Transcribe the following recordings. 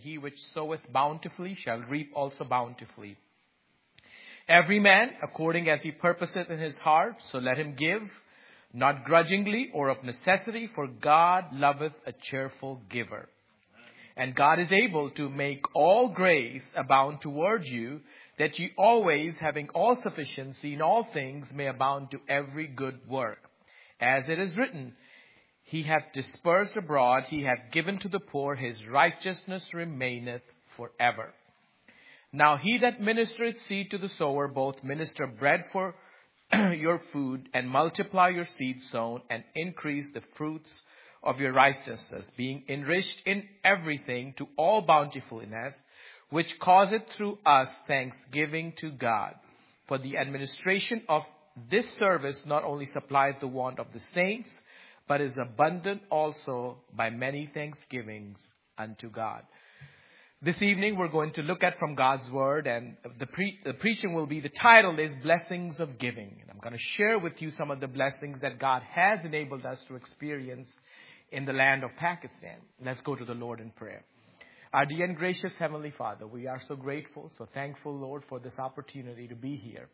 he which soweth bountifully shall reap also bountifully. Every man according as he purposeth in his heart, so let him give, not grudgingly or of necessity, for God loveth a cheerful giver. And God is able to make all grace abound toward you, that ye always, having all sufficiency in all things, may abound to every good work. As it is written, He hath dispersed abroad, He hath given to the poor, His righteousness remaineth forever. Now he that ministereth seed to the sower, both minister bread for your food, and multiply your seed sown, and increase the fruits of your righteousness, being enriched in everything to all bountifulness, which causeth through us thanksgiving to God. For the administration of this service not only supplieth the want of the saints, but is abundant also by many thanksgivings unto God. This evening we're going to look at from God's Word, and the preaching will be, the title is Blessings of Giving. And I'm going to share with you some of the blessings that God has enabled us to experience in the land of Pakistan. Let's go to the Lord in prayer. Our dear and gracious Heavenly Father, we are so grateful, so thankful, Lord, for this opportunity to be here.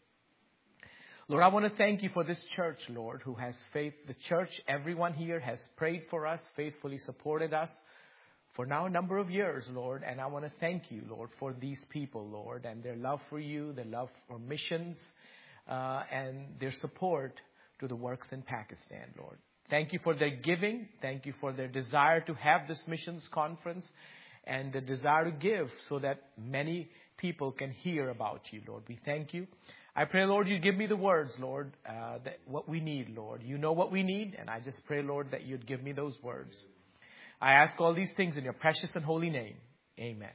Lord, I want to thank you for this church, Lord, who has faith. The church, everyone here has prayed for us, faithfully supported us for now a number of years, Lord. And I want to thank you, Lord, for these people, Lord, and their love for you, their love for missions, and their support to the works in Pakistan, Lord. Thank you for their giving. Thank you for their desire to have this missions conference and the desire to give so that many people can hear about you, Lord. We thank you. I pray, Lord, you give me the words, Lord, that what we need, Lord. You know what we need, and I just pray, Lord, that you'd give me those words. I ask all these things in your precious and holy name. Amen.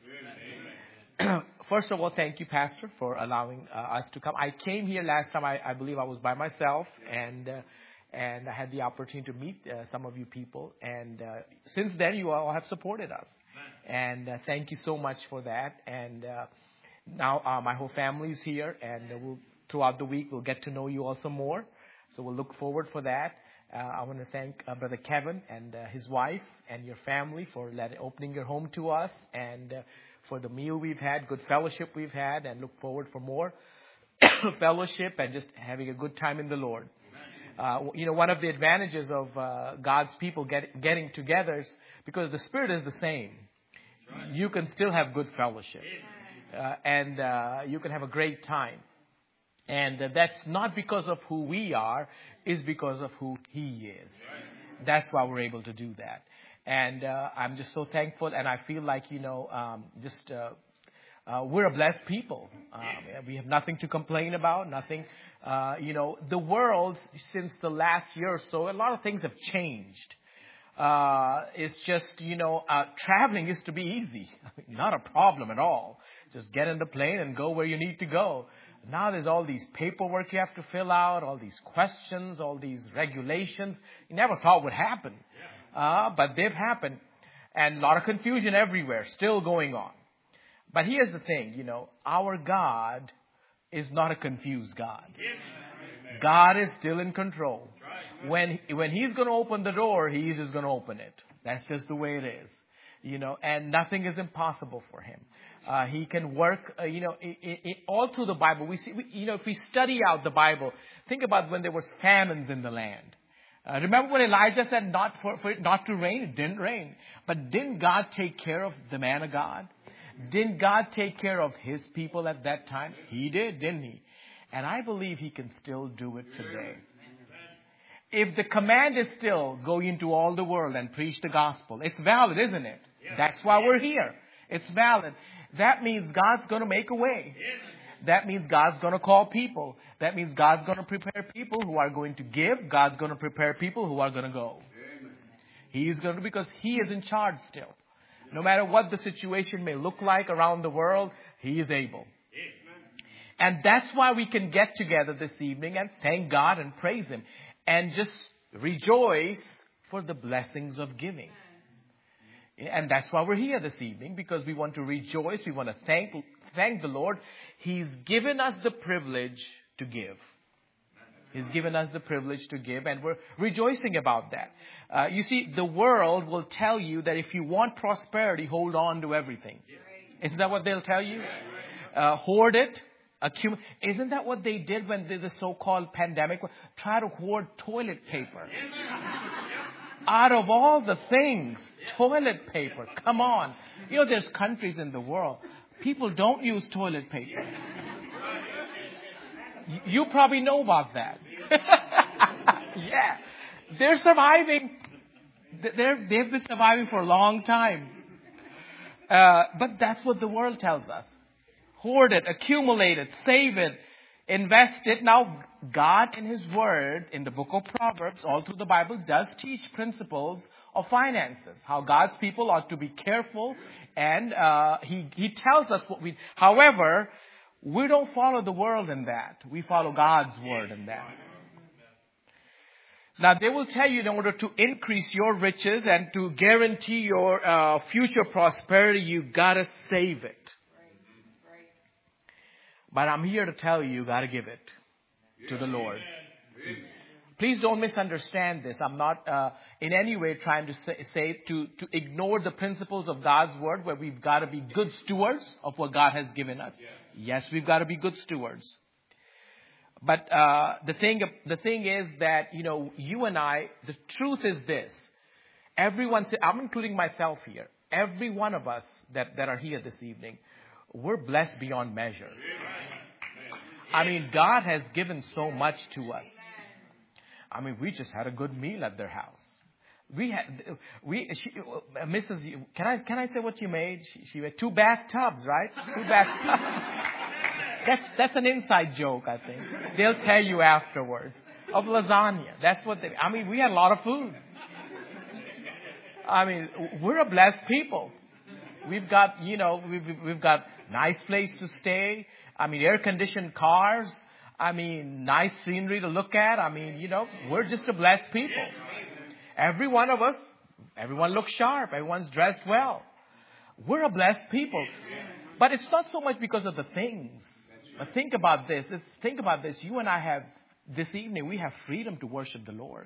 Amen. First of all, thank you, Pastor, for allowing us to come. I came here last time. I believe I was by myself, and I had the opportunity to meet some of you people. And since then, you all have supported us. And thank you so much for that. And now my whole family is here, and throughout the week, we'll get to know you also more. So we'll look forward for that. I want to thank Brother Kevin and his wife and your family for opening your home to us, and for the meal we've had, good fellowship we've had, and look forward for more fellowship and just having a good time in the Lord. One of the advantages of God's people getting together is because the Spirit is the same. You can still have good fellowship, and you can have a great time. And that's not because of who we are, it's because of who He is. That's why we're able to do that. And I'm just so thankful, and I feel like, we're a blessed people. We have nothing to complain about, nothing. The world, since the last year or so, a lot of things have changed. It's just, traveling used to be easy. Not a problem at all. Just get in the plane and go where you need to go. Now there's all these paperwork you have to fill out, all these questions, all these regulations. You never thought would happen. But they've happened. And a lot of confusion everywhere, still going on. But here's the thing, our God is not a confused God. God is still in control. When He's going to open the door, He's just going to open it. That's just the way it is. And nothing is impossible for Him. He can work, all through the Bible. We see, if we study out the Bible, think about when there was famines in the land. Remember when Elijah said not for it not to rain? It didn't rain. But didn't God take care of the man of God? Didn't God take care of His people at that time? He did, didn't He? And I believe He can still do it today. If the command is still go into all the world and preach the gospel, it's valid, isn't it? That's why we're here. It's valid. That means God's going to make a way. That means God's going to call people. That means God's going to prepare people who are going to give. God's going to prepare people who are going to go. He's going to, because He is in charge still. No matter what the situation may look like around the world, He is able. And that's why we can get together this evening and thank God and praise Him. And just rejoice for the blessings of giving. And that's why we're here this evening, because we want to rejoice. We want to thank the Lord. He's given us the privilege to give. He's given us the privilege to give, and we're rejoicing about that. You see, the world will tell you that if you want prosperity, hold on to everything. Isn't that what they'll tell you? Hoard it. Isn't that what they did when the so-called pandemic? Try to hoard toilet paper. Out of all the things, toilet paper. Come on. You know, there's countries in the world. People don't use toilet paper. You probably know about that. Yeah. They're surviving. They've been surviving for a long time. But that's what the world tells us. Hoard it, accumulate it, save it, invest it. Now, God in His Word, in the book of Proverbs, all through the Bible, does teach principles of finances. How God's people ought to be careful. And He tells us what we... However, we don't follow the world in that. We follow God's Word in that. Now, they will tell you in order to increase your riches and to guarantee your future prosperity, you've got to save it. But I'm here to tell you, got to give it to the Lord. Please don't misunderstand this. I'm not in any way trying to say to ignore the principles of God's Word, where we've got to be good stewards of what God has given us. Yes, we've got to be good stewards. But the thing is that, you know, you and I, the truth is this. Everyone, I'm including myself here. Every one of us that are here this evening, we're blessed beyond measure. I mean, God has given so much to us. I mean, we just had a good meal at their house. Mrs. Can I say what you made? She made 2 bathtubs, right? 2 bathtubs. That's an inside joke, I think. They'll tell you afterwards. Of lasagna. That's what we had a lot of food. I mean, we're a blessed people. We've got, you know, we've got nice place to stay. I mean, air-conditioned cars. I mean, nice scenery to look at. I mean, you know, we're just a blessed people. Every one of us, everyone looks sharp. Everyone's dressed well. We're a blessed people. But it's not so much because of the things. But think about this. Think about this. You and I have, this evening, we have freedom to worship the Lord.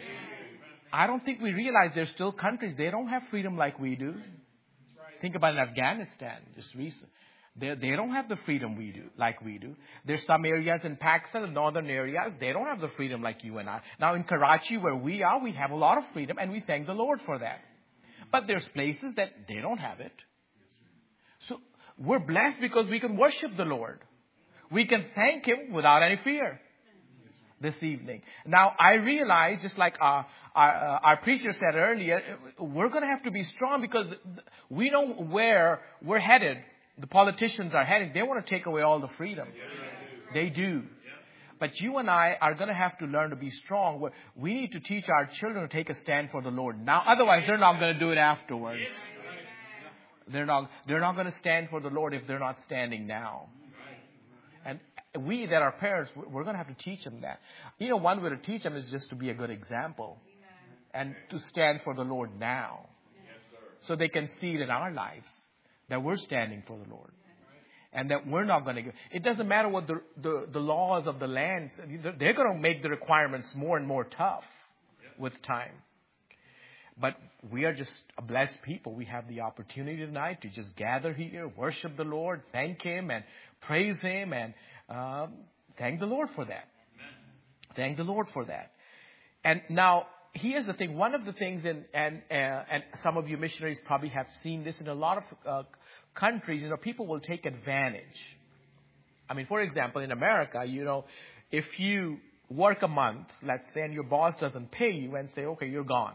I don't think we realize there's still countries, they don't have freedom like we do. Think about in Afghanistan, just recent. They don't have the freedom we do, like we do. There's some areas in Pakistan, the northern areas, they don't have the freedom like you and I. Now in Karachi, where we are, we have a lot of freedom, and we thank the Lord for that. But there's places that they don't have it. So we're blessed because we can worship the Lord. We can thank Him without any fear this evening. Now, I realize, just like our preacher said earlier, we're going to have to be strong because we know where we're headed. The politicians are heading. They want to take away all the freedom. They do. But you and I are going to have to learn to be strong. We need to teach our children to take a stand for the Lord now. Otherwise, they're not going to do it afterwards. They're not going to stand for the Lord if they're not standing now. And we that are parents, we're going to have to teach them that. You know, one way to teach them is just to be a good example. And to stand for the Lord now. So they can see it in our lives. That we're standing for the Lord. And that we're not going to give. It doesn't matter what the laws of the land. They're going to make the requirements more and more tough with time. But we are just a blessed people. We have the opportunity tonight to just gather here, worship the Lord, thank Him and praise Him, and thank the Lord for that. Thank the Lord for that. And now, here's the thing. One of the things, and some of you missionaries probably have seen this in a lot of countries, you know, people will take advantage. I mean, for example, in America, you know, if you work a month, let's say, and your boss doesn't pay you and say, okay, you're gone.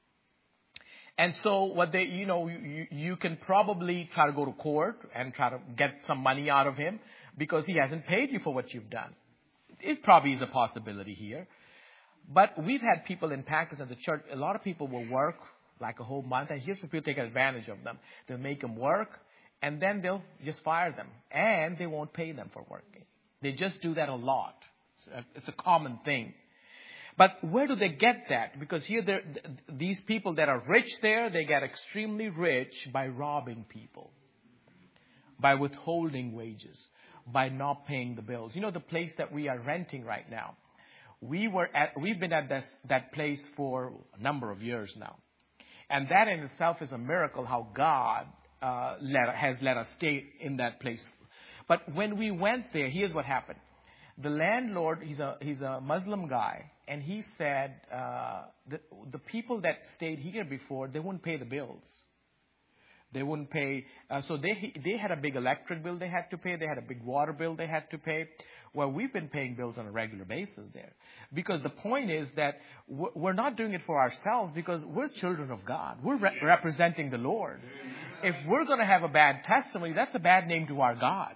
And so what they, you know, you can probably try to go to court and try to get some money out of him because he hasn't paid you for what you've done. It probably is a possibility here. But we've had people in Pakistan, the church, a lot of people will work like a whole month, and here's where people take advantage of them. They'll make them work, and then they'll just fire them, and they won't pay them for working. They just do that a lot. It's a common thing. But where do they get that? Because here, these people that are rich there, they get extremely rich by robbing people, by withholding wages, by not paying the bills. You know, the place that we are renting right now, we've been at that place for a number of years now. And that in itself is a miracle how God has let us stay in that place. But when we went there, here's what happened. The landlord, he's a Muslim guy, and he said the people that stayed here before, they wouldn't pay the bills. They wouldn't pay. So they had a big electric bill they had to pay. They had a big water bill they had to pay. Well, we've been paying bills on a regular basis there. Because the point is that we're not doing it for ourselves because we're children of God. We're representing the Lord. If we're going to have a bad testimony, that's a bad name to our God.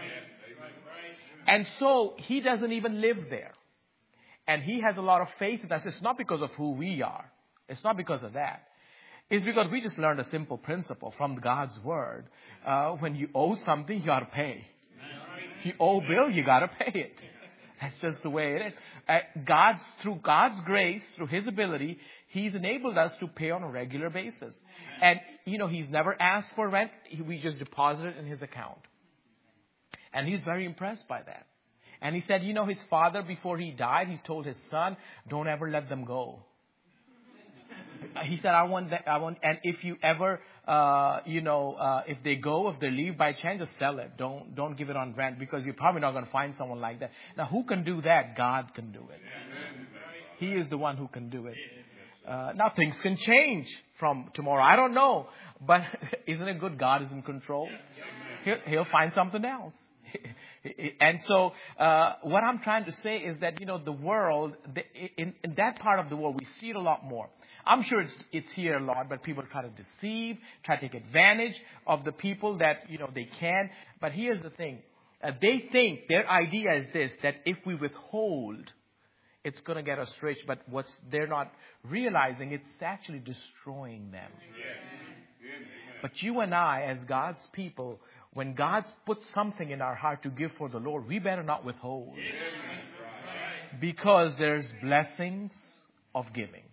And so he doesn't even live there. And he has a lot of faith in us. It's not because of who we are. It's not because of that. It's because we just learned a simple principle from God's word. When you owe something, you got to pay. If you owe a bill, you got to pay it. That's just the way it is. Through God's grace, through his ability, he's enabled us to pay on a regular basis. And, he's never asked for rent. We just deposit it in his account. And he's very impressed by that. And he said, his father, before he died, he told his son, don't ever let them go. He said, and if you ever, if they leave by chance, just sell it. Don't give it on rent because you're probably not going to find someone like that. Now, who can do that? God can do it. He is the one who can do it. Now, things can change from tomorrow. I don't know. But isn't it good God is in control? He'll find something else. And so what I'm trying to say is that, the world, in that part of the world, we see it a lot more. I'm sure it's here a lot, but people try to deceive, try to take advantage of the people that, they can. But here's the thing. They think their idea is this, that if we withhold, it's going to get us rich. But they're not realizing it's actually destroying them. But you and I, as God's people, when God puts something in our heart to give for the Lord, we better not withhold. Because there's blessings of giving.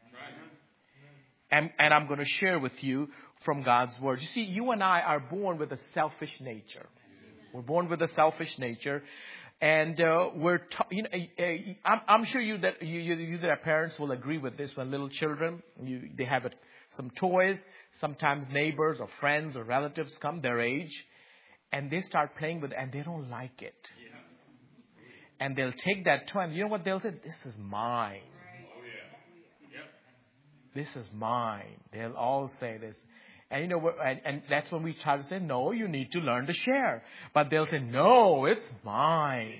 And I'm going to share with you from God's word. You see, you and I are born with a selfish nature. We're born with a selfish nature. And I'm sure you that our parents will agree with this. When little children, they have some toys. Sometimes neighbors or friends or relatives come their age. And they start playing with it, and they don't like it. And they'll take that toy, and you know what they'll say? This is mine. This is mine. They'll all say this. And and that's when we try to say, no, you need to learn to share. But they'll say, no, it's mine.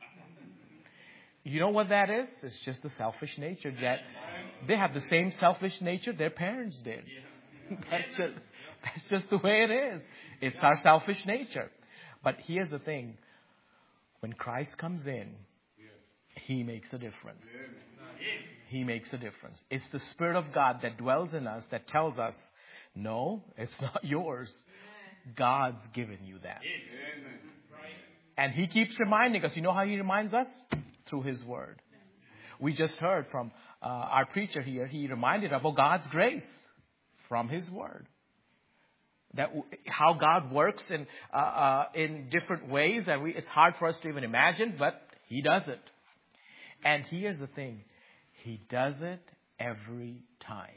You know what that is? It's just the selfish nature that they have the same selfish nature their parents did. That's just the way it is. It's our selfish nature. But here's the thing. When Christ comes in, he makes a difference. He makes a difference. It's the Spirit of God that dwells in us that tells us, no, it's not yours. God's given you that. And he keeps reminding us. You know how he reminds us? Through his word. We just heard from our preacher here. He reminded us of God's grace from his word. That how God works in different ways, and it's hard for us to even imagine, but he does it. And here's the thing. He does it every time.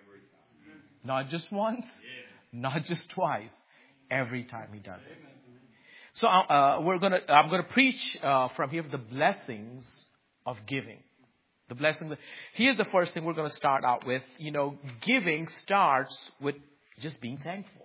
Not just once, not just twice. Every time he does it. So I'm going to preach from here the blessings of giving. The blessings. Here's the first thing we're going to start out with. Giving starts with just being thankful.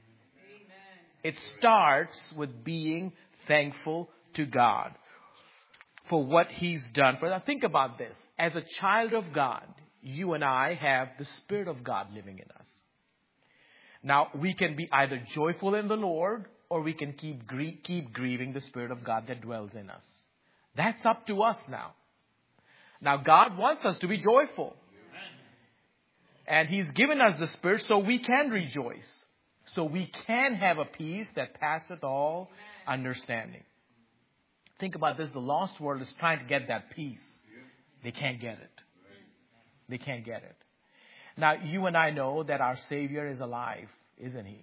It starts with being thankful to God for what he's done for us. Now think about this. As a child of God, you and I have the Spirit of God living in us. Now, we can be either joyful in the Lord or we can keep grieving the Spirit of God that dwells in us. That's up to us now. Now, God wants us to be joyful. And he's given us the Spirit so we can rejoice. So we can have a peace that passeth all understanding. Think about this. The lost world is trying to get that peace. They can't get it. They can't get it. Now, you and I know that our Savior is alive, isn't he?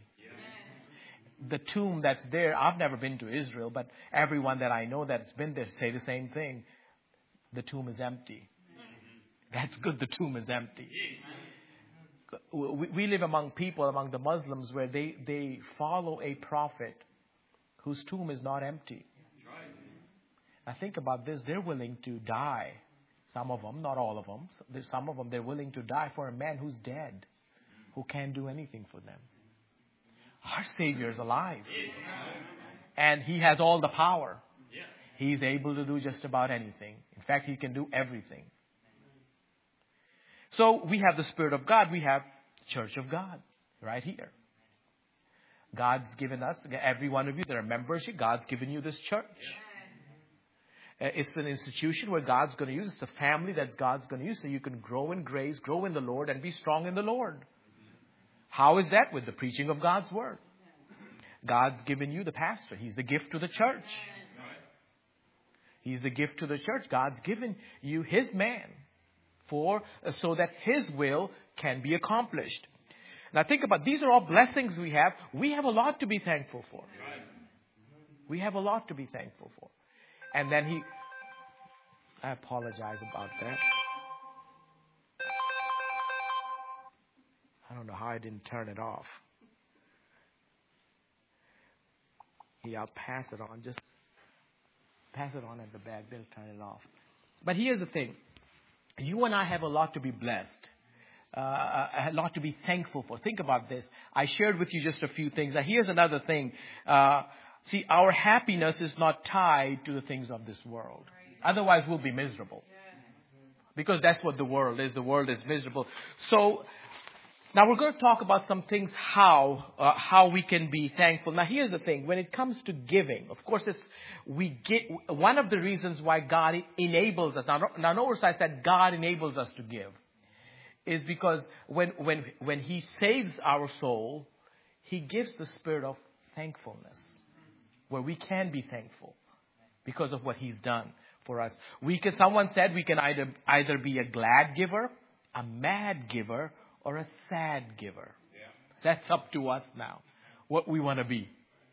The tomb that's there, I've never been to Israel, but everyone that I know that's been there say the same thing. the tomb is empty. That's good, the tomb is empty. We live among people, among the Muslims, where they follow a prophet whose tomb is not empty. Now think about this. They're willing to die. Some of them, not all of them. Some of them, they're willing to die for a man who's dead, who can't do anything for them. Our Savior is alive. And He has all the power. He's able to do just about anything. In fact, He can do everything. So we have the Spirit of God. We have Church of God right here. God's given us, every one of you that are members here, God's given you this church. It's an institution where God's going to use. It's a family that God's going to use so you can grow in grace, grow in the Lord, and be strong in the Lord. How is that? With the preaching of God's Word. God's given you the pastor. He's the gift to the church. He's the gift to the church. God's given you His man so that His will can be accomplished. Now think about, these are all blessings we have. We have a lot to be thankful for. We have a lot to be thankful for. And then I apologize about that. I don't know how I didn't turn it off. Yeah, I'll pass it on. Just pass it on at the back. They'll turn it off. But here's the thing. You and I have a lot to be blessed. A lot to be thankful for. Think about this. I shared with you just a few things. Now here's another thing. See, our happiness is not tied to the things of this world. Otherwise, we'll be miserable. Because that's what the world is. The world is miserable. So, now we're going to talk about some things how we can be thankful. Now, here's the thing. When it comes to giving, of course, one of the reasons why God enables us. Now notice I said God enables us to give. Is because when He saves our soul, He gives the spirit of thankfulness. Where we can be thankful because of what He's done for us. Someone said we can either be a glad giver, a mad giver, or a sad giver. That's up to us now, what we want to be.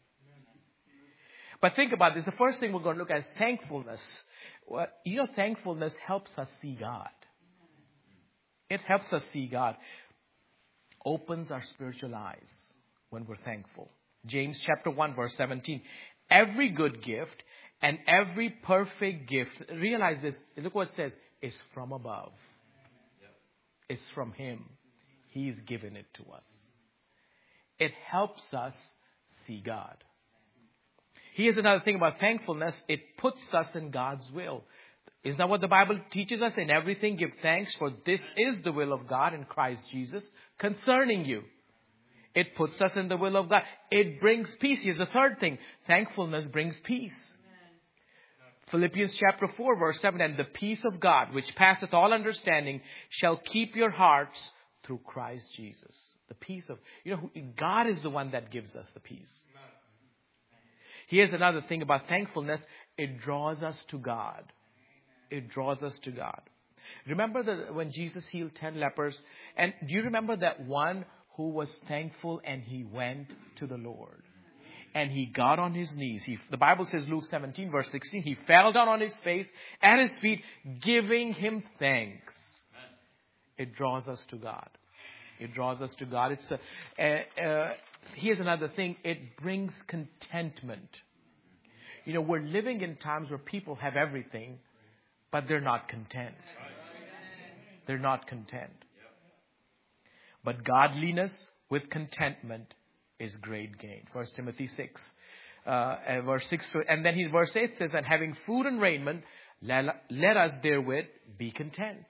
But think about this. The first thing we're going to look at is thankfulness. Thankfulness helps us see God. It helps us see God. Opens our spiritual eyes when we're thankful. James chapter 1 verse 17. Every good gift and every perfect gift, realize this, look what it says, is from above. It's from Him. He's given it to us. It helps us see God. Here's another thing about thankfulness. It puts us in God's will. Isn't that what the Bible teaches us? In everything give thanks, for this is the will of God in Christ Jesus concerning you. It puts us in the will of God. It brings peace. Here's the third thing. Thankfulness brings peace. Philippians chapter 4 verse 7. And the peace of God, which passeth all understanding, shall keep your hearts through Christ Jesus. The peace of, God is the one that gives us the peace. Here's another thing about thankfulness. It draws us to God. It draws us to God. Remember when Jesus healed 10 lepers? And do you remember that one who was thankful and he went to the Lord? And he got on his knees. The Bible says, Luke 17 verse 16, he fell down on his face at His feet, giving Him thanks. It draws us to God. It draws us to God. Here's another thing. It brings contentment. We're living in times where people have everything, but they're not content. They're not content. But godliness with contentment is great gain. 1 Timothy 6, verse 6. And then verse 8 says, and having food and raiment, let us therewith be content.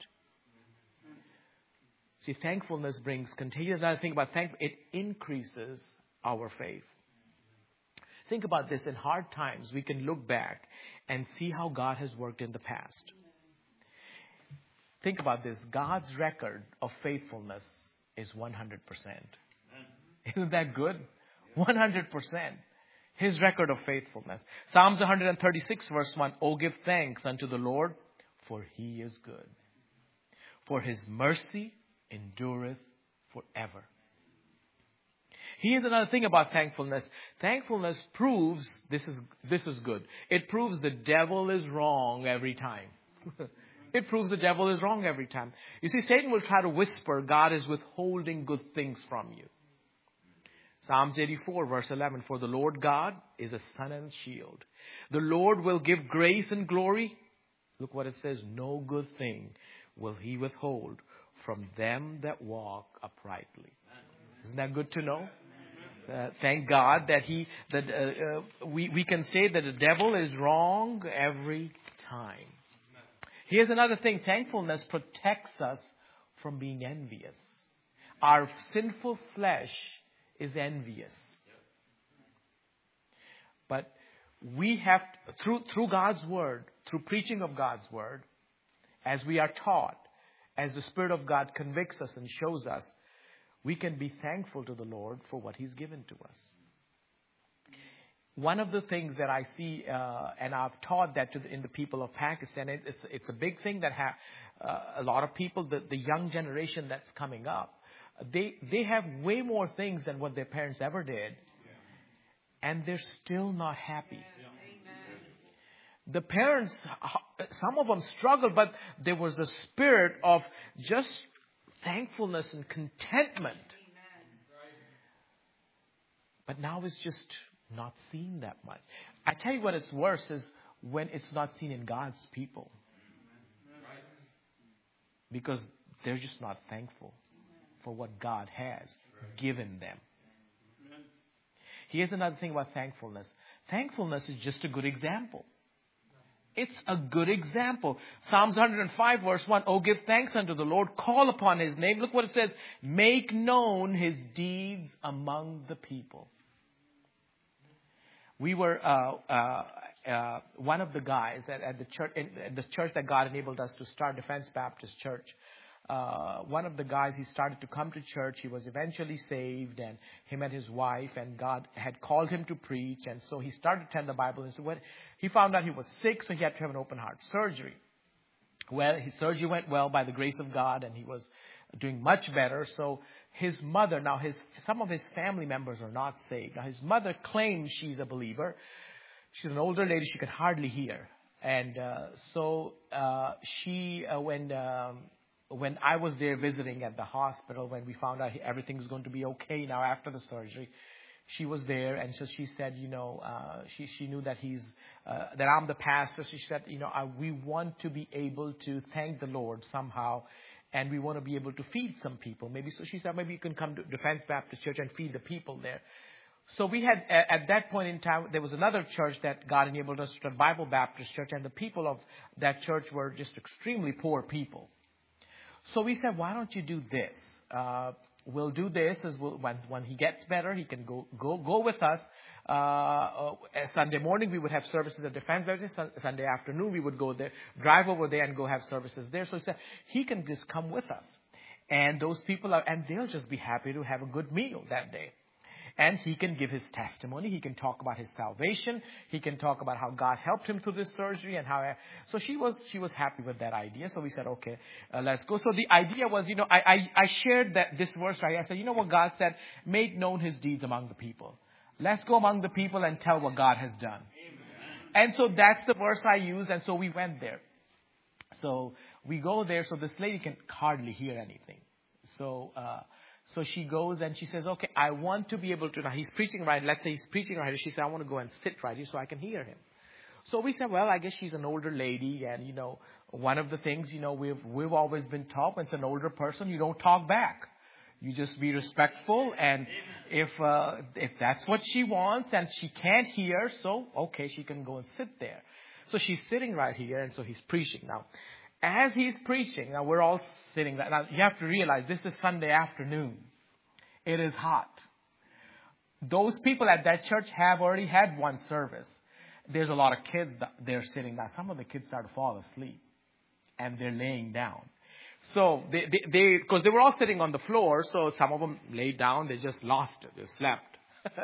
See, thankfulness brings content. Here's another thing about thankfulness. It increases our faith. Think about this. In hard times, we can look back and see how God has worked in the past. Think about this. God's record of faithfulness is 100%. Isn't that good? 100%. His record of faithfulness. Psalms 136 verse 1. Oh, give thanks unto the Lord, for He is good. For His mercy endureth forever. Here's another thing about thankfulness. Thankfulness proves, this is good. It proves the devil is wrong every time. It proves the devil is wrong every time. You see, Satan will try to whisper, God is withholding good things from you. Psalms 84 verse 11, for the Lord God is a sun and shield. The Lord will give grace and glory. Look what it says, no good thing will he withhold from them that walk uprightly. Isn't that good to know? Thank God that we can say that the devil is wrong every time. Here's another thing. Thankfulness protects us from being envious. Our sinful flesh is envious. But we have, through God's Word, through preaching of God's Word, as we are taught, as the Spirit of God convicts us and shows us, we can be thankful to the Lord for what He's given to us. One of the things that I see, and I've taught that in the people of Pakistan, it's a big thing that a lot of people, the young generation that's coming up, they have way more things than what their parents ever did, and they're still not happy. The parents, some of them struggled, but there was a spirit of just thankfulness and contentment. But now it's just not seen that much. I tell you what it's worse is when it's not seen in God's people. Because they're just not thankful for what God has given them. Here's another thing about thankfulness. Thankfulness is just a good example. It's a good example. Psalms 105 verse 1. Oh, give thanks unto the Lord. Call upon His name. Look what it says. Make known His deeds among the people. We were one of the guys at the church that God enabled us to start, Defense Baptist Church. One of the guys, he started to come to church. He was eventually saved, and him and his wife, and God had called him to preach. And so he started to attend the Bible. And so when he found out he was sick, so he had to have an open heart surgery. Well, his surgery went well by the grace of God, and he was doing much better. So his mother, now some of his family members are not saved. Now his mother claims she's a believer. She's an older lady. She could hardly hear. And so when I was there visiting at the hospital, when we found out everything's going to be okay now after the surgery, she was there, and so she said, she knew that that I'm the pastor. She said, we want to be able to thank the Lord somehow, and we want to be able to feed some people. So she said, maybe you can come to Defense Baptist Church and feed the people there. So we had, at that point in time, there was another church that God enabled us to, Bible Baptist Church, and the people of that church were just extremely poor people. So we said, why don't you do this? We'll do this when he gets better, he can go with us. Sunday morning we would have services at Defense Baptist. Sunday afternoon we would go there, drive over there and go have services there. So he said he can just come with us, and those people and they'll just be happy to have a good meal that day. And he can give his testimony. He can talk about his salvation. He can talk about how God helped him through this surgery and how. So she was happy with that idea. So we said, okay, let's go. So the idea was, I shared this verse right. I said, what God said, make known His deeds among the people. Let's go among the people and tell what God has done. Amen. And so that's the verse I used. And so we went there. So we go there. So this lady can hardly hear anything. So she goes and she says, okay, I want to be able to, now he's preaching right, let's say he's preaching right here. She said, I want to go and sit right here so I can hear him. So we said, well, I guess she's an older lady. And, one of the things, we've always been taught when it's an older person, you don't talk back. You just be respectful. And if that's what she wants and she can't hear, so, okay, she can go and sit there. So she's sitting right here. And so he's preaching. Now, as he's preaching, now we're all sitting there. Now, you have to realize this is Sunday afternoon. It is hot. Those people at that church have already had one service. There's a lot of kids they're sitting down. Some of the kids start to fall asleep, and they're laying down. So because they were all sitting on the floor, so some of them laid down. They just lost it. They slept.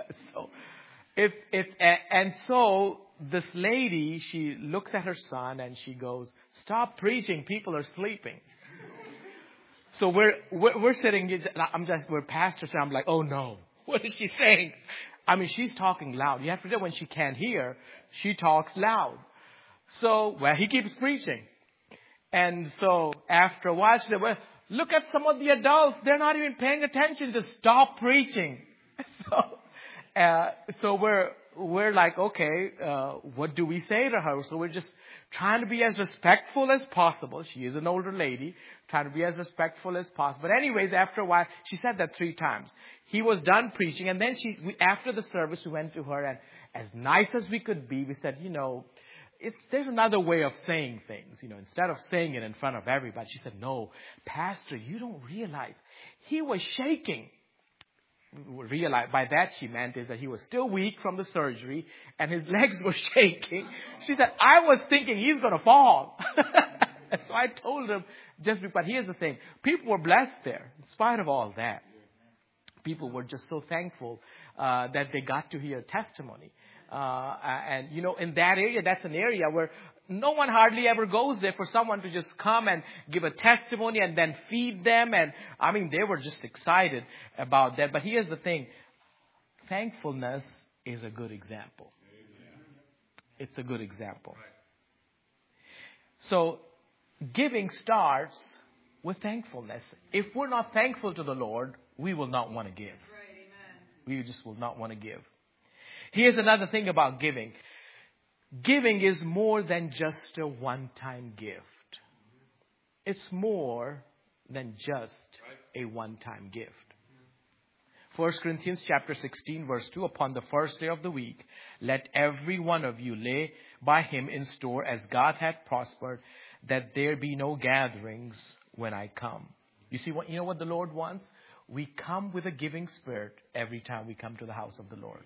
So this lady, she looks at her son and she goes, "Stop preaching. People are sleeping." So we're sitting. We're pastors. And I'm like, oh no, what is she saying? I mean, she's talking loud. You have to know when she can't hear, she talks loud. So he keeps preaching, And so after a while, she said, well, look at some of the adults. They're not even paying attention. Just stop preaching. So we're like, okay, what do we say to her? So we're just trying to be as respectful as possible. She is an older lady, trying to be as respectful as possible. But anyways, after a while, she said that 3 times. He was done preaching, and then after the service, we went to her, and as nice as we could be, we said, there's another way of saying things, instead of saying it in front of everybody. She said, no, Pastor, you don't realize he was shaking. Realize by that she meant is that he was still weak from the surgery and his legs were shaking. She said, I was thinking he's going to fall. So I told him but here's the thing. People were blessed there in spite of all that. People were just so thankful that they got to hear testimony. And in that area, that's an area where no one hardly ever goes there for someone to just come and give a testimony and then feed them. And they were just excited about that. But here's the thing. Thankfulness is a good example. It's a good example. So giving starts with thankfulness. If we're not thankful to the Lord, we will not want to give. We just will not want to give. Here's another thing about giving. Giving is more than just a one-time gift. It's more than just a one-time gift. 1 Corinthians chapter 16 verse 2, upon the first day of the week, let every one of you lay by him in store as God hath prospered, that there be no gatherings when I come. You see what the Lord wants? We come with a giving spirit every time we come to the house of the Lord.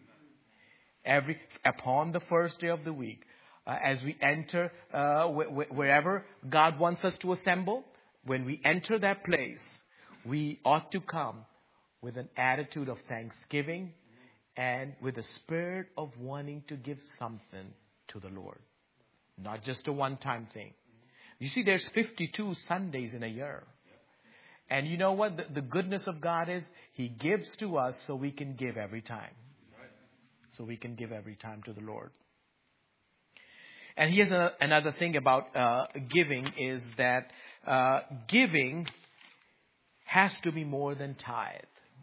Upon the first day of the week, as we enter wherever God wants us to assemble, when we enter that place, we ought to come with an attitude of thanksgiving and with a spirit of wanting to give something to the Lord. Not just a one-time thing. You see, there's 52 Sundays in a year. And you know what? The goodness of God is He gives to us so we can give every time. So we can give every time to the Lord. And here's another thing about giving is that giving has to be more than tithe.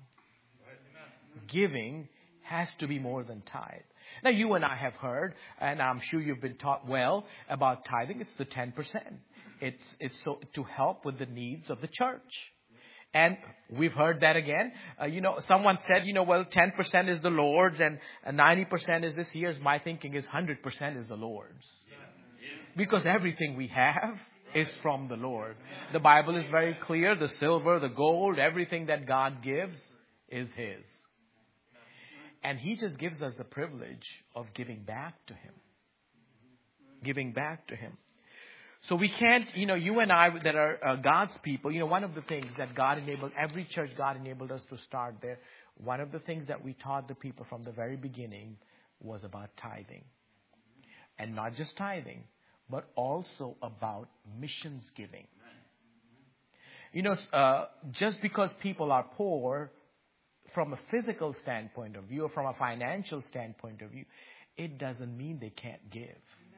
Giving has to be more than tithe. Now, you and I have heard, and I'm sure you've been taught well about tithing. It's the 10%. It's so to help with the needs of the church. And we've heard that again. Someone said, 10% is the Lord's and 90% is this. Here's my thinking is 100% is the Lord's. Because everything we have is from the Lord. The Bible is very clear. The silver, the gold, everything that God gives is His. And He just gives us the privilege of giving back to Him. Giving back to Him. So we can't, you and I that are God's people, one of the things that God enabled, every church God enabled us to start there. One of the things that we taught the people from the very beginning was about tithing. And not just tithing, but also about missions giving. Just because people are poor from a physical standpoint of view or from a financial standpoint of view, it doesn't mean they can't give.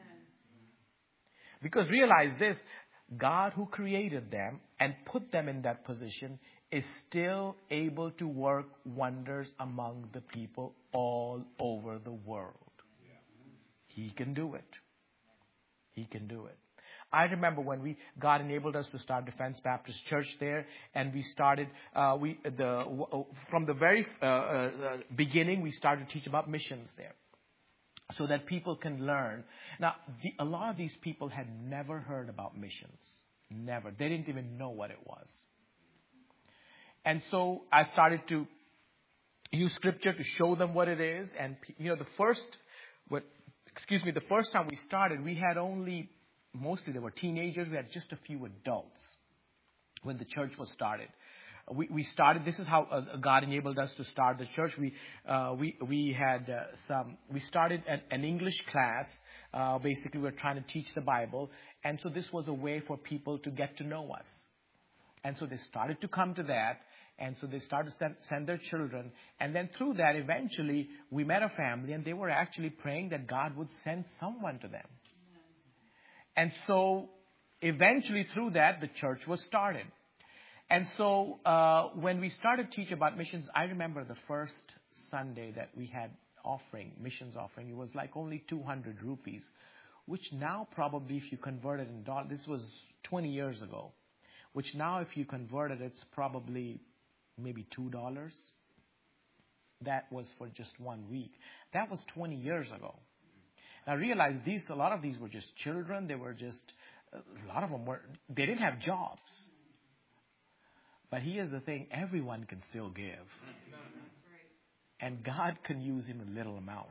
Because realize this, God who created them and put them in that position is still able to work wonders among the people all over the world. He can do it. He can do it. I remember when God enabled us to start Defense Baptist Church there, and we started, from the very beginning, we started to teach about missions there. So that people can learn. Now, a lot of these people had never heard about missions. Never. They didn't even know what it was. And so I started to use scripture to show them what it is. And, the first time we started, we had mostly they were teenagers. We had just a few adults when the church was started. We started. This is how God enabled us to start the church. We started an English class. Basically, we were trying to teach the Bible, and so this was a way for people to get to know us. And so they started to come to that, and so they started to send their children, and then through that, eventually, we met a family, and they were actually praying that God would send someone to them. And so eventually through that, the church was started. And so when we started teaching about missions, I remember the first Sunday that we had missions offering, it was like only 200 rupees, which now probably if you convert it in dollars, this was 20 years ago, which now if you convert it, it's probably maybe $2. That was for just 1 week. That was 20 years ago. Now realize a lot of these were just children. They were just, a lot of them they didn't have jobs. But here's the thing, everyone can still give. And God can use him a little amount.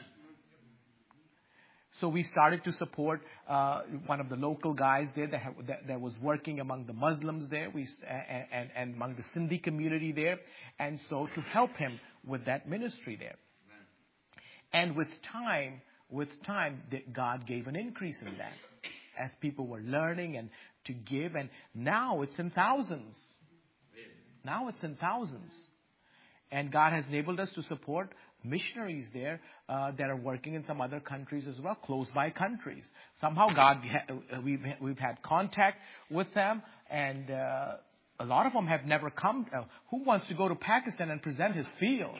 So we started to support one of the local guys there that was working among the Muslims there, and among the Sindhi community there, and so to help him with that ministry there. And with time, God gave an increase in that as people were learning and to give, and now it's in thousands. Now it's in thousands. And God has enabled us to support missionaries there that are working in some other countries as well, close by countries. Somehow we've had contact with them, and a lot of them have never come. Who wants to go to Pakistan and present his field?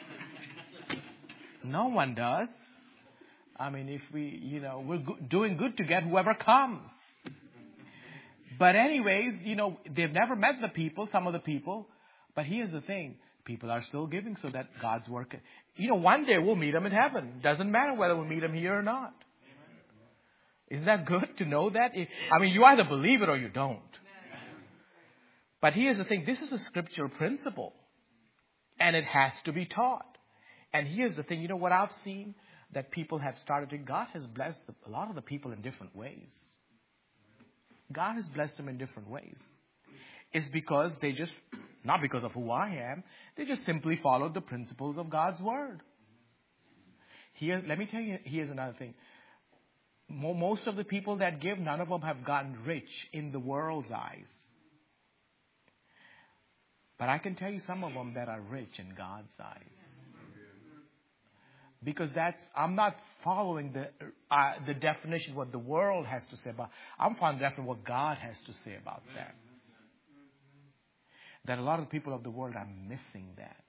No one does. I mean, if we're doing good to get whoever comes. But anyways, they've never met the people, some of the people. But here's the thing. People are still giving so that God's work. One day we'll meet them in heaven. Doesn't matter whether we meet them here or not. Isn't that good to know that? I mean, you either believe it or you don't. But here's the thing. This is a scriptural principle. And it has to be taught. And here's the thing. What I've seen? That people have started to. God has blessed a lot of the people in different ways. God has blessed them in different ways. It's because they just, not because of who I am, they just simply followed the principles of God's word. Let me tell you, here's another thing. Most of the people that give, none of them have gotten rich in the world's eyes. But I can tell you some of them that are rich in God's eyes. Because I'm not following the definition what the world has to say about. I'm following the definition what God has to say about that. That a lot of the people of the world are missing that.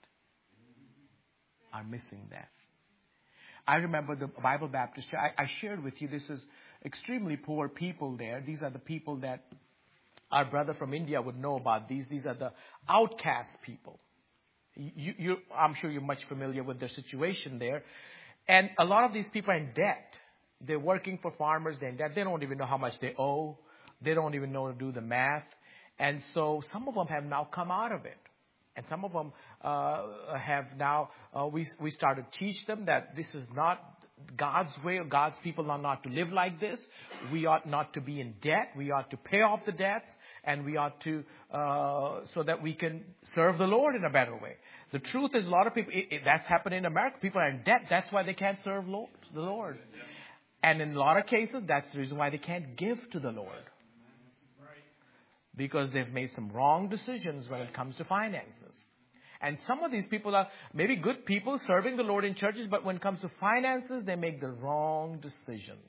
I remember the Bible Baptist Church. I shared with you, this is extremely poor people there. These are the people that our brother from India would know about. These are the outcast people. I'm sure you're much familiar with their situation there. And a lot of these people are in debt. They're working for farmers. They're in debt. They don't even know how much they owe. They don't even know to do the math. And so some of them have now come out of it. And some of them have now, we started to teach them that this is not God's way. God's people are not to live like this. We ought not to be in debt. We ought to pay off the debts. And we ought to, so that we can serve the Lord in a better way. The truth is a lot of people, that's happening in America. People are in debt. That's why they can't serve the Lord. And in a lot of cases, that's the reason why they can't give to the Lord. Because they've made some wrong decisions when it comes to finances. And some of these people are maybe good people serving the Lord in churches, but when it comes to finances, they make the wrong decisions.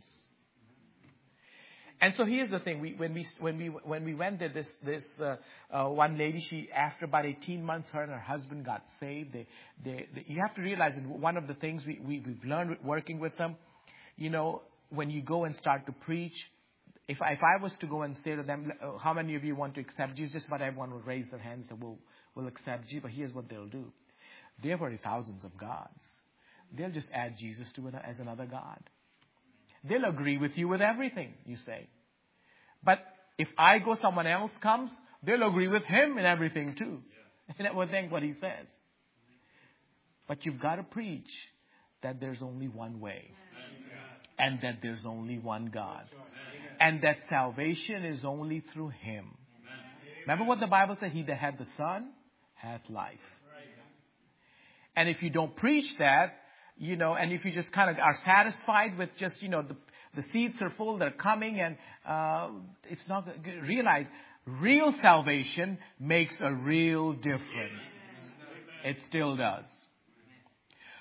And so here's the thing: when we went there, this one lady, she after about 18 months, her and her husband got saved. You have to realize, one of the things we've learned working with them, when you go and start to preach. If I was to go and say to them, how many of you want to accept Jesus? Just about everyone will raise their hands and will accept Jesus. But here's what they'll do. There are thousands of gods. They'll just add Jesus to it as another God. They'll agree with you with everything you say. But if I go, someone else comes, they'll agree with him in everything too. And that will think what he says. But you've got to preach that there's only one way. And that there's only one God. And that salvation is only through him. Remember what the Bible said? He that hath the Son hath life. And if you don't preach that, and if you just kind of are satisfied with just, the seats are full, they're coming, and it's not good. Realize, real salvation makes a real difference. It still does.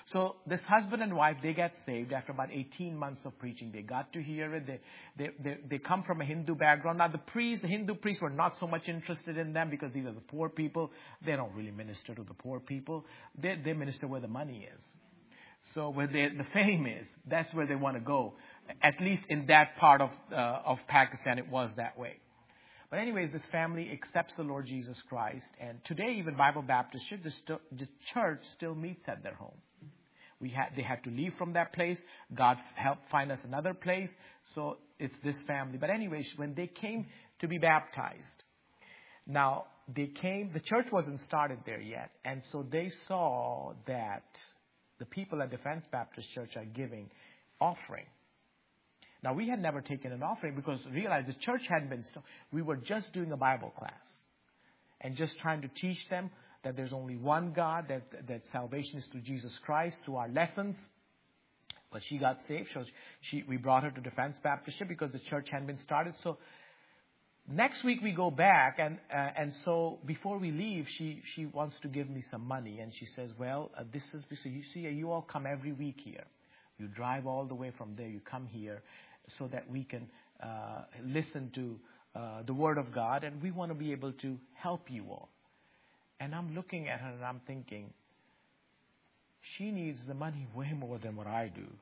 So this husband and wife, they get saved after about 18 months of preaching. They got to hear it. They come from a Hindu background. Now the Hindu priests were not so much interested in them because these are the poor people. They don't really minister to the poor people. They minister where the money is. So where the fame is, that's where they want to go. At least in that part of Pakistan, it was that way. But anyways, this family accepts the Lord Jesus Christ. And today, even Bible Baptist Church, the church still meets at their home. They had to leave from that place. God helped find us another place. So it's this family. But anyways, when they came to be baptized, now the church wasn't started there yet. And so they saw that the people at Defense Baptist Church are giving offering. Now, we had never taken an offering because realize the church hadn't been started. We were just doing a Bible class and just trying to teach them that there's only one God, that salvation is through Jesus Christ, through our lessons. But she got saved. So we brought her to Defense Baptist Church because the church hadn't been started. So next week we go back, and so before we leave, she wants to give me some money, and she says, "Well, this is you see, you all come every week here. You drive all the way from there. You come here so that we can listen to the Word of God, and we want to be able to help you all." And I'm looking at her and I'm thinking, she needs the money way more than what I do.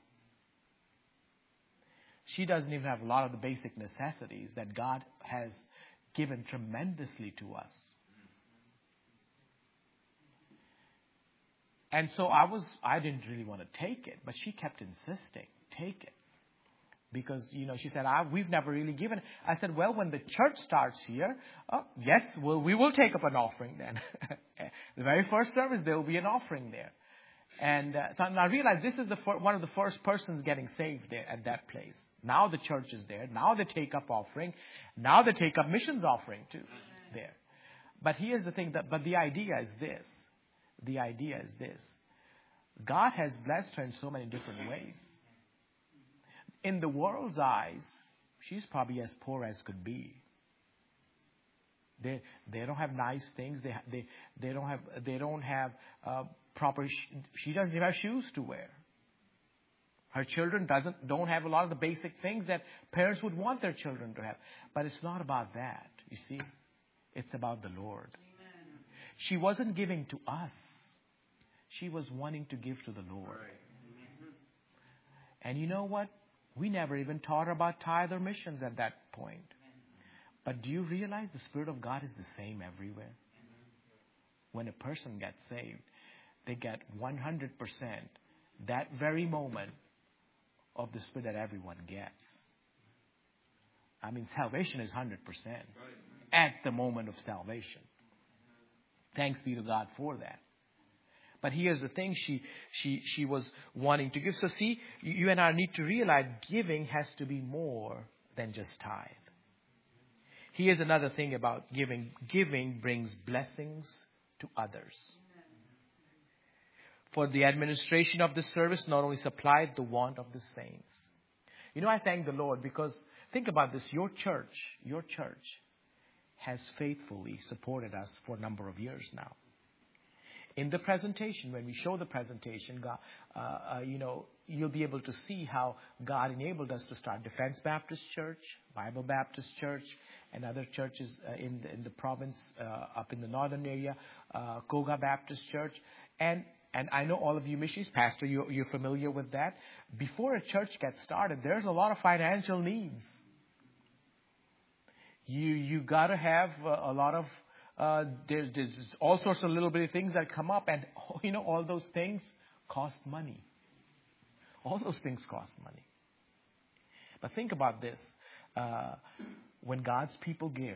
She doesn't even have a lot of the basic necessities that God has given tremendously to us. And so I didn't really want to take it, but she kept insisting, take it. Because, she said, we've never really given. I said, well, when the church starts here, yes, we will take up an offering then. The very first service, there will be an offering there. And so I realized this is one of the first persons getting saved there at that place. Now the church is there. Now they take up offering. Now they take up missions offering too there. But here's the thing, but the idea is this. The idea is this. God has blessed her in so many different ways. In the world's eyes, she's probably as poor as could be. They don't have nice things. They don't have proper. She doesn't even have shoes to wear. Her children don't have a lot of the basic things that parents would want their children to have. But it's not about that. You see, it's about the Lord. Amen. She wasn't giving to us. She was wanting to give to the Lord. Right. And you know what? We never even taught her about tithe or missions at that point. But do you realize the Spirit of God is the same everywhere? When a person gets saved, they get 100% that very moment of the Spirit that everyone gets. I mean, salvation is 100% at the moment of salvation. Thanks be to God for that. But here's the thing, she was wanting to give. So see, you and I need to realize giving has to be more than just tithe. Here's another thing about giving. Giving brings blessings to others. For the administration of the service not only supplied the want of the saints. I thank the Lord because think about this. Your church has faithfully supported us for a number of years now. In the presentation, when we show the presentation, God, you'll be able to see how God enabled us to start Defense Baptist Church, Bible Baptist Church, and other churches in the province up in the northern area, Koga Baptist Church. And I know all of you missionaries, Pastor, you're familiar with that. Before a church gets started, there's a lot of financial needs. You got to have a lot of there's all sorts of little bitty things that come up, and all those things cost money. All those things cost money. But think about this: when God's people give,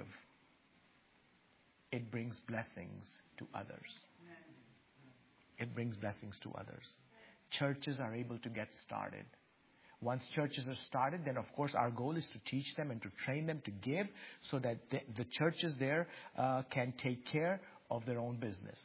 it brings blessings to others. It brings blessings to others. Churches are able to get started. Once churches are started, then of course our goal is to teach them and to train them to give so that the churches there can take care of their own business.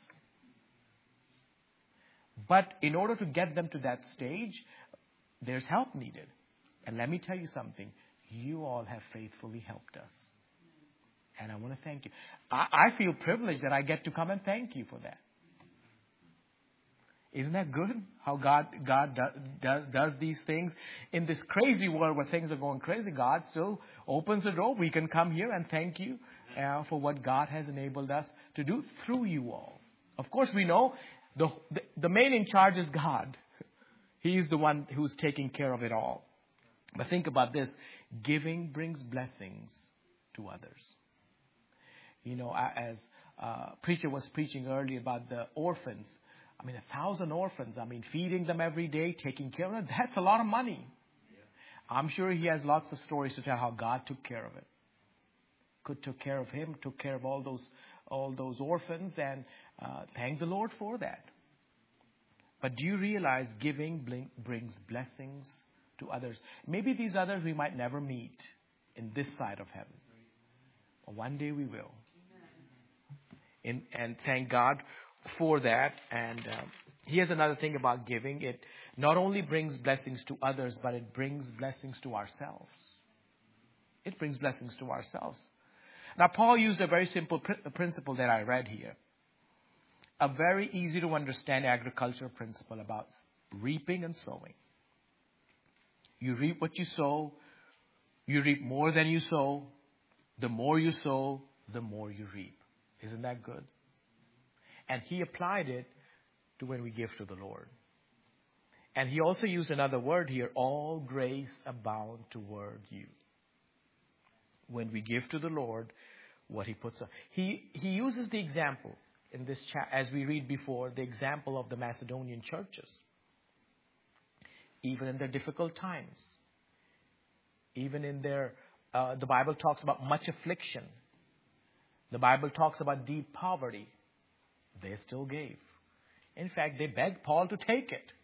But in order to get them to that stage, there's help needed. And let me tell you something. You all have faithfully helped us. And I want to thank you. I feel privileged that I get to come and thank you for that. Isn't that good? How God does these things in this crazy world where things are going crazy. God still opens the door. We can come here and thank you for what God has enabled us to do through you all. Of course, we know the main in charge is God. He is the one who's taking care of it all. But think about this. Giving brings blessings to others. You know, as preacher was preaching earlier about the orphans. I mean, 1,000 orphans. I mean, feeding them every day, taking care of them. That's a lot of money. Yeah. I'm sure he has lots of stories to tell how God took care of it. Took care of him, took care of all those orphans, and thank the Lord for that. But do you realize giving brings blessings to others? Maybe these others we might never meet in this side of heaven. But one day we will. And thank God for that. And here's another thing about giving. It not only brings blessings to others, but it brings blessings to ourselves. It brings blessings to ourselves. Now, Paul used a very simple principle that I read here. A very easy to understand agricultural principle about reaping and sowing. You reap what you sow. You reap more than you sow. The more you sow, the more you reap. Isn't that good? And he applied it to when we give to the Lord. And he also used another word here. All grace abound toward you. When we give to the Lord, what he puts up. He uses the example in this as we read before, the example of the Macedonian churches. Even in their difficult times. Even in their, the Bible talks about much affliction. The Bible talks about deep poverty. They still gave. In fact, they begged Paul to take it.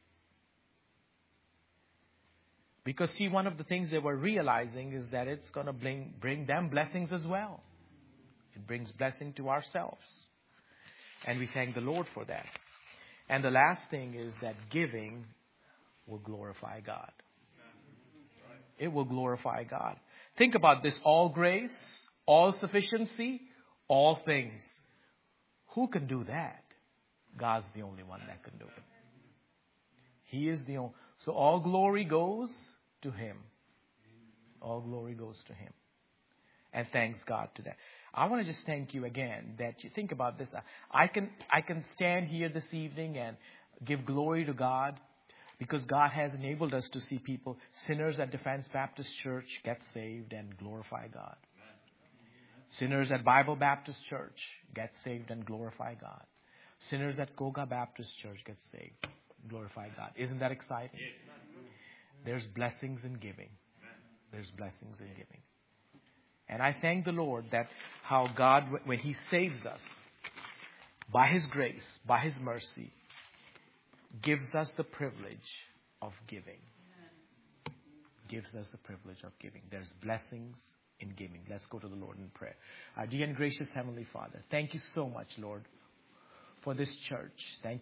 Because see, one of the things they were realizing is that it's going to bring them blessings as well. It brings blessing to ourselves. And we thank the Lord for that. And the last thing is that giving will glorify God. It will glorify God. Think about this. All grace, all sufficiency, all things. Who can do that? God's the only one that can do it. He is the only. So all glory goes to Him. All glory goes to Him. And thanks God to that. I want to just thank you again that you think about this. I can stand here this evening and give glory to God because God has enabled us to see people, sinners at Defense Baptist Church, get saved and glorify God. Sinners at Bible Baptist Church get saved and glorify God. Sinners at Koga Baptist Church get saved, glorify God. Isn't that exciting? There's blessings in giving. There's blessings in giving. And I thank the Lord that how God, when He saves us, by His grace, by His mercy, gives us the privilege of giving. Gives us the privilege of giving. There's blessings in giving. Let's go to the Lord in prayer. Our dear and gracious Heavenly Father, thank you so much, Lord, for this church. Thank